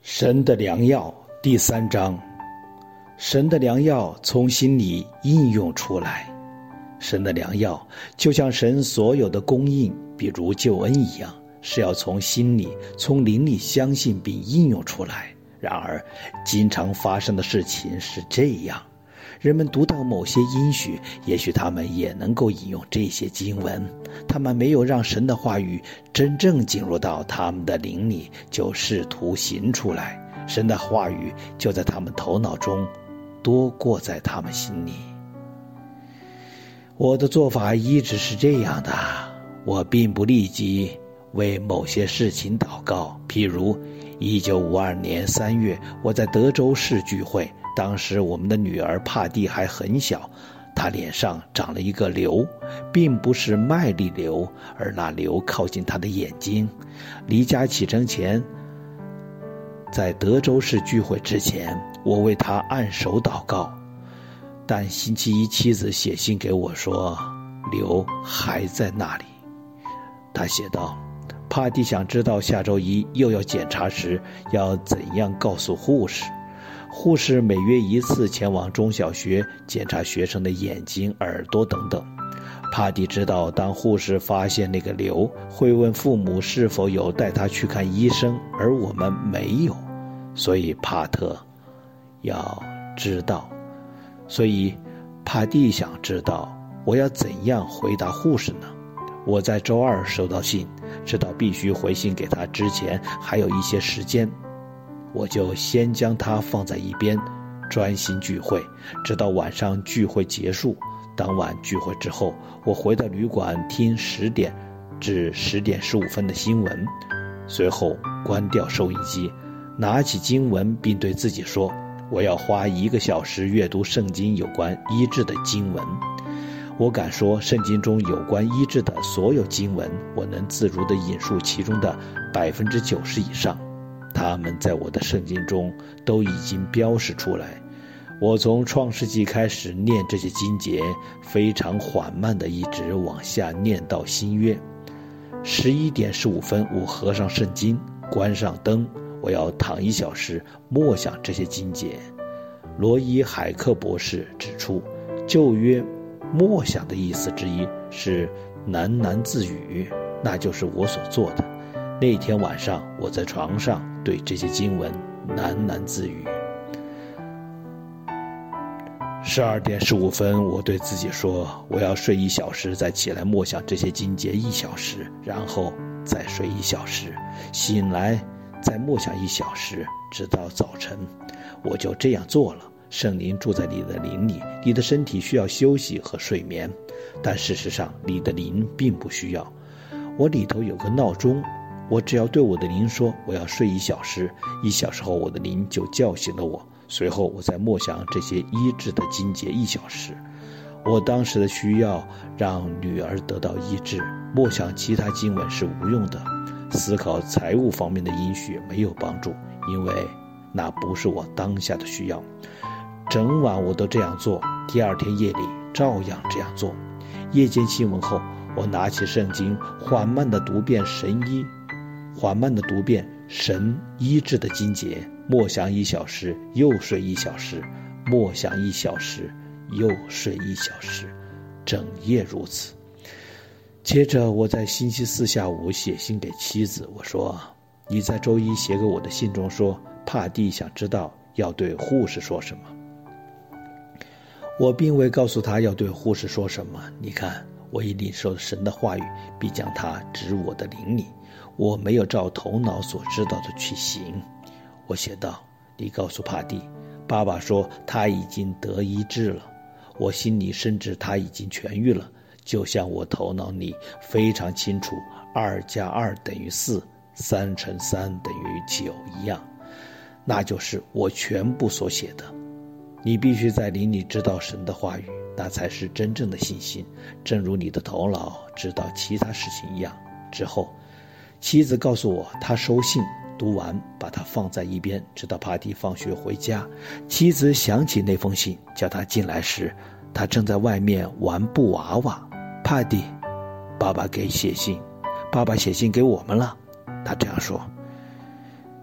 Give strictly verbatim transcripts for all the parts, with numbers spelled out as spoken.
神的良药第三章，神的良药从心里应用出来。神的良药就像神所有的供应，比如救恩一样，是要从心里、从灵里相信并应用出来。然而，经常发生的事情是这样：人们读到某些应许，也许他们也能够引用这些经文，他们没有让神的话语真正进入到他们的灵里，就试图行出来，神的话语就在他们头脑中多过在他们心里。我的做法一直是这样的，我并不立即为某些事情祷告。譬如一九五二年三月，我在德州市聚会，当时我们的女儿帕蒂还很小，她脸上长了一个瘤，并不是麦粒瘤，而那瘤靠近她的眼睛。离家启程前，在德州市聚会之前，我为她按手祷告。但星期一妻子写信给我说，瘤还在那里。她写道，帕蒂想知道下周一又要检查时要怎样告诉护士。护士每月一次前往中小学检查学生的眼睛、耳朵等等。帕蒂知道，当护士发现那个瘤，会问父母是否有带他去看医生，而我们没有，所以帕特要知道。所以帕蒂想知道我要怎样回答护士呢？我在周二收到信，知道必须回信给他之前还有一些时间，我就先将它放在一边，专心聚会，直到晚上聚会结束。当晚聚会之后，我回到旅馆听十点至十点十五分的新闻，随后关掉收音机，拿起经文并对自己说，我要花一个小时阅读圣经有关医治的经文。我敢说，圣经中有关医治的所有经文，我能自如地引述其中的百分之九十以上。他们在我的圣经中都已经标示出来。我从创世纪开始念这些经节，非常缓慢地一直往下念到新约。十一点十五分，我合上圣经，关上灯，我要躺一小时默想这些经节。罗伊·海克博士指出，旧约默想的意思之一是喃喃自语，那就是我所做的。那天晚上，我在床上对这些经文喃喃自语。十二点十五分，我对自己说，我要睡一小时，再起来默想这些经节一小时，然后再睡一小时，醒来再默想一小时，直到早晨。我就这样做了。圣灵住在你的灵里，你的身体需要休息和睡眠，但事实上你的灵并不需要。我里头有个闹钟，我只要对我的灵说我要睡一小时，一小时后我的灵就叫醒了我，随后我再默想这些医治的经节一小时。我当时的需要让女儿得到医治，默想其他经文是无用的。思考财务方面的应许没有帮助，因为那不是我当下的需要。整晚我都这样做，第二天夜里照样这样做。夜间新闻后，我拿起圣经，缓慢地读遍神医，缓慢地读遍神医治的经节，默想一小时，又睡一小时，默想一小时，又睡一小时，整夜如此。接着我在星期四下午写信给妻子，我说，你在周一写给我的信中说，帕蒂想知道要对护士说什么。我并未告诉他要对护士说什么，你看，我已领受神的话语，并将它植入我的灵里，我没有照头脑所知道的去行。我写道，你告诉帕蒂，爸爸说他已经得医治了，我心里深知他已经痊愈了，就像我头脑里非常清楚二加二等于四，三乘三等于九一样，那就是我全部所写的。你必须在灵里知道神的话语，那才是真正的信心，正如你的头脑知道其他事情一样。之后妻子告诉我，她收信读完，把它放在一边，直到帕蒂放学回家。妻子想起那封信，叫他进来时，他正在外面玩布娃娃。帕蒂，爸爸给写信，爸爸写信给我们了，他这样说。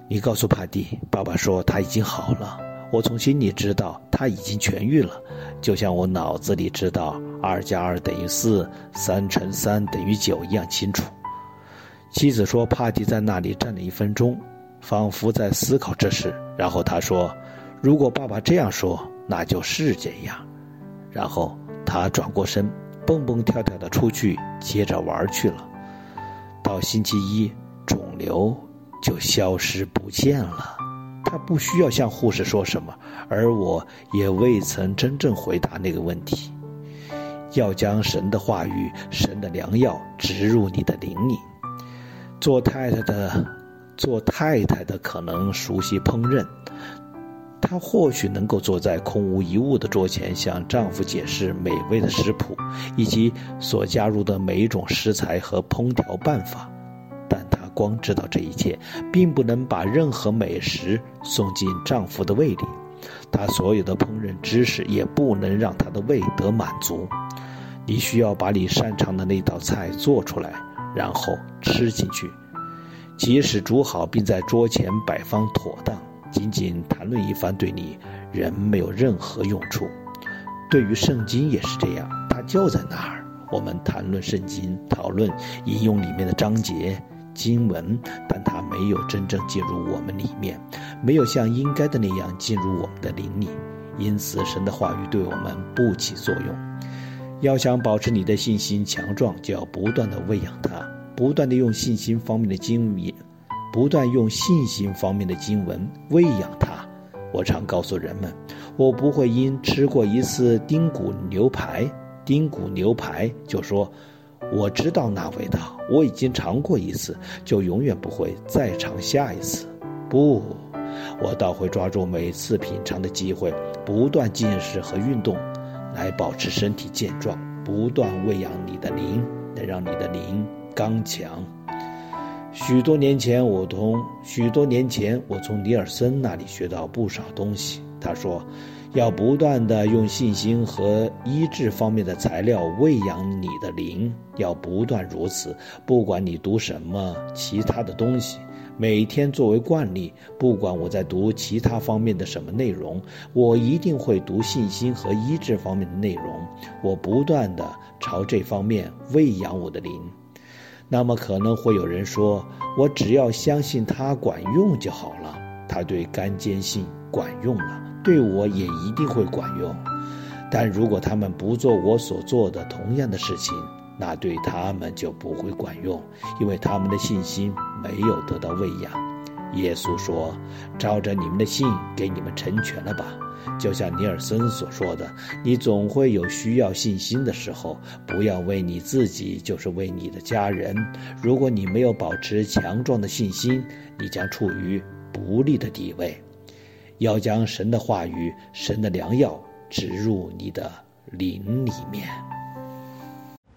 你告诉帕蒂，爸爸说他已经好了。我从心里知道他已经痊愈了，就像我脑子里知道二加二等于四，三乘三等于九一样清楚。妻子说，帕蒂在那里站了一分钟，仿佛在思考这事，然后他说，如果爸爸这样说，那就是这样。然后他转过身，蹦蹦跳跳地出去接着玩去了。到星期一，肿瘤就消失不见了。他不需要向护士说什么，而我也未曾真正回答那个问题。要将神的话语，神的良药植入你的灵里。做太太的做太太的可能熟悉烹饪，她或许能够坐在空无一物的桌前，向丈夫解释美味的食谱以及所加入的每一种食材和烹调办法，但她光知道这一切，并不能把任何美食送进丈夫的胃里。她所有的烹饪知识也不能让她的胃得满足。你需要把你擅长的那道菜做出来，然后吃进去。即使煮好并在桌前摆放妥当，仅仅谈论一番对你人没有任何用处。对于圣经也是这样，它就在那儿，我们谈论圣经，讨论引用里面的章节经文，但它没有真正进入我们里面，没有像应该的那样进入我们的灵里，因此神的话语对我们不起作用。要想保持你的信心强壮，就要不断地喂养它，不断地用信心方面的经文，不断用信心方面的经文喂养它。我常告诉人们，我不会因吃过一次丁骨牛排，丁骨牛排就说我知道那味道，我已经尝过一次，就永远不会再尝下一次。不，我倒会抓住每次品尝的机会，不断进食和运动，来保持身体健壮，不断喂养你的灵，能让你的灵刚强。许多年前，我从许多年前我从尼尔森那里学到不少东西。他说，要不断地用信心和医治方面的材料喂养你的灵，要不断如此，不管你读什么其他的东西。每天作为惯例，不管我在读其他方面的什么内容，我一定会读信心和医治方面的内容。我不断地朝这方面喂养我的灵。那么可能会有人说，我只要相信它管用就好了，它对肝坚性管用了，对我也一定会管用。但如果他们不做我所做的同样的事情，那对他们就不会管用，因为他们的信心没有得到喂养。耶稣说，照着你们的信给你们成全了吧。就像尼尔森所说的，你总会有需要信心的时候，不要为你自己，就是为你的家人。如果你没有保持强壮的信心，你将处于不利的地位。要将神的话语，神的良药植入你的灵里面。